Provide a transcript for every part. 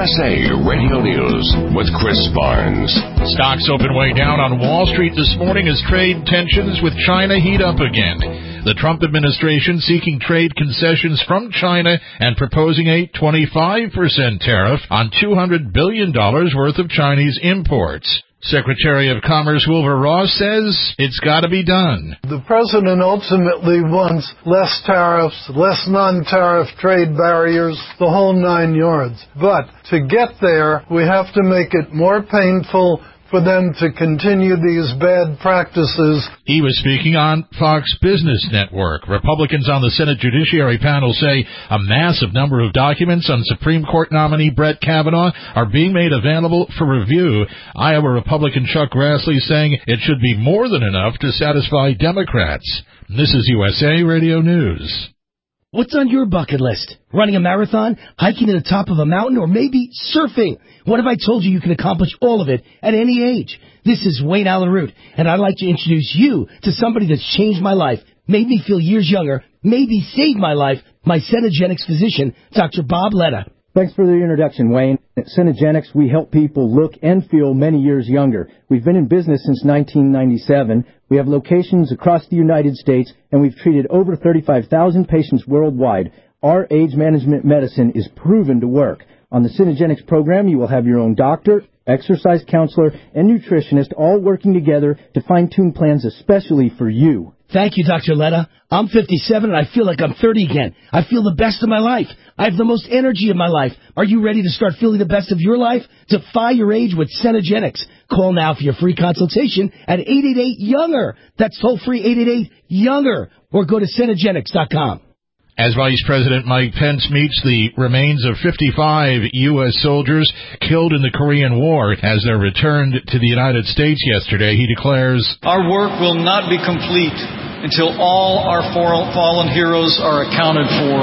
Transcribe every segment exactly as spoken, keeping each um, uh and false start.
S A Radio News with Chris Barnes. Stocks open way down on Wall Street this morning as trade tensions with China heat up again. The Trump administration seeking trade concessions from China and proposing a twenty-five percent tariff on two hundred billion dollars worth of Chinese imports. Secretary of Commerce Wilbur Ross says it's got to be done. The president ultimately wants less tariffs, less non-tariff trade barriers, the whole nine yards. But to get there, we have to make it more painful for them to continue these bad practices. He was speaking on Fox Business Network. Republicans on the Senate Judiciary panel say a massive number of documents on Supreme Court nominee Brett Kavanaugh are being made available for review. Iowa Republican Chuck Grassley saying it should be more than enough to satisfy Democrats. This is U S A Radio News. What's on your bucket list? Running a marathon, hiking to the top of a mountain, or maybe surfing? What if I told you you can accomplish all of it at any age? This is Wayne Allen Root, and I'd like to introduce you to somebody that's changed my life, made me feel years younger, maybe saved my life, my Cenegenics physician, Doctor Bob Letta. Thanks for the introduction, Wayne. At Cenegenics, we help people look and feel many years younger. We've been in business since nineteen ninety-seven. We have locations across the United States, and we've treated over thirty-five thousand patients worldwide. Our age management medicine is proven to work. On the Cenegenics program, you will have your own doctor, exercise counselor, and nutritionist all working together to fine-tune plans especially for you. Thank you, Doctor Letta. I'm fifty-seven and I feel like I'm thirty again. I feel the best of my life. I have the most energy of my life. Are you ready to start feeling the best of your life? Defy your age with Cenegenics. Call now for your free consultation at eight eight eight, younger. That's toll-free eight eight eight, younger. Or go to Cenegenics dot com. As Vice President Mike Pence meets the remains of fifty-five U S soldiers killed in the Korean War as they're returned to the United States yesterday, he declares, "Our work will not be complete until all our fallen heroes are accounted for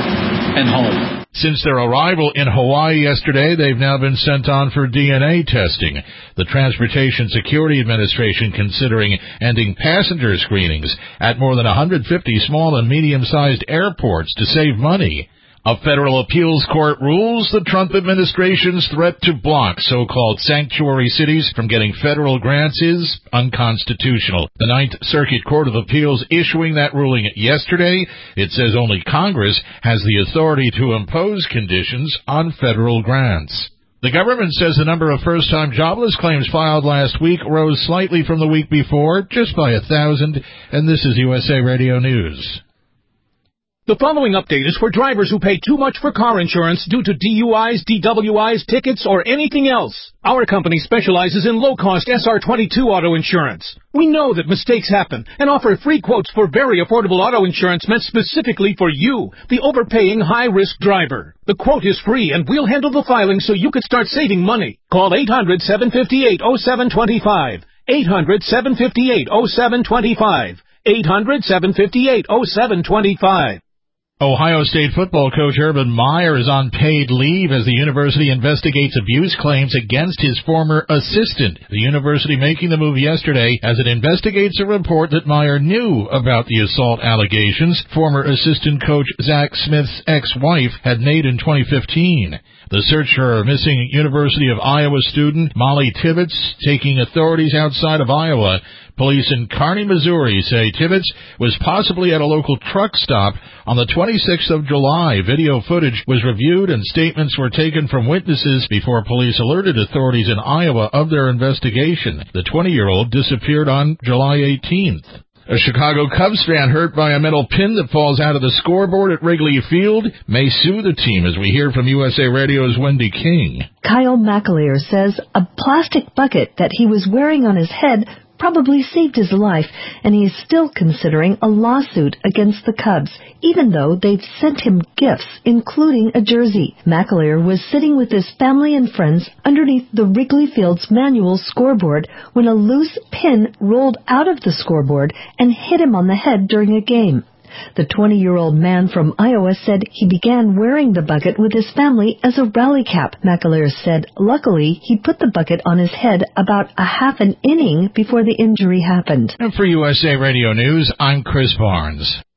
and home." Since their arrival in Hawaii yesterday, they've now been sent on for D N A testing. The Transportation Security Administration considering ending passenger screenings at more than one hundred fifty small and medium-sized airports to save money. A federal appeals court rules the Trump administration's threat to block so-called sanctuary cities from getting federal grants is unconstitutional. The Ninth Circuit Court of Appeals issuing that ruling yesterday. It says only Congress has the authority to impose conditions on federal grants. The government says the number of first-time jobless claims filed last week rose slightly from the week before, just by a thousand, and this is U S A Radio News. The following update is for drivers who pay too much for car insurance due to D U Is, D W Is, tickets, or anything else. Our company specializes in low-cost S R twenty-two auto insurance. We know that mistakes happen and offer free quotes for very affordable auto insurance meant specifically for you, the overpaying high-risk driver. The quote is free and we'll handle the filing so you can start saving money. Call eight hundred, seven five eight, oh seven two five. eight hundred, seven five eight, oh seven two five. eight hundred, seven five eight, oh seven two five. Ohio State football coach Urban Meyer is on paid leave as the university investigates abuse claims against his former assistant. The university making the move yesterday as it investigates a report that Meyer knew about the assault allegations former assistant coach Zach Smith's ex-wife had made in twenty fifteen. The search for a missing University of Iowa student, Molly Tibbetts, taking authorities outside of Iowa. Police in Kearney, Missouri say Tibbetts was possibly at a local truck stop on the twenty-sixth of July. Video footage was reviewed and statements were taken from witnesses before police alerted authorities in Iowa of their investigation. The twenty-year-old disappeared on July eighteenth. A Chicago Cubs fan hurt by a metal pin that falls out of the scoreboard at Wrigley Field may sue the team, as we hear from U S A Radio's Wendy King. Kyle McAleer says a plastic bucket that he was wearing on his head probably saved his life, and he is still considering a lawsuit against the Cubs, even though they've sent him gifts, including a jersey. McAleer was sitting with his family and friends underneath the Wrigley Field's manual scoreboard when a loose pin rolled out of the scoreboard and hit him on the head during a game. The twenty-year-old man from Iowa said he began wearing the bucket with his family as a rally cap. McAleer said luckily he put the bucket on his head about a half an inning before the injury happened. And for U S A Radio News, I'm Chris Barnes.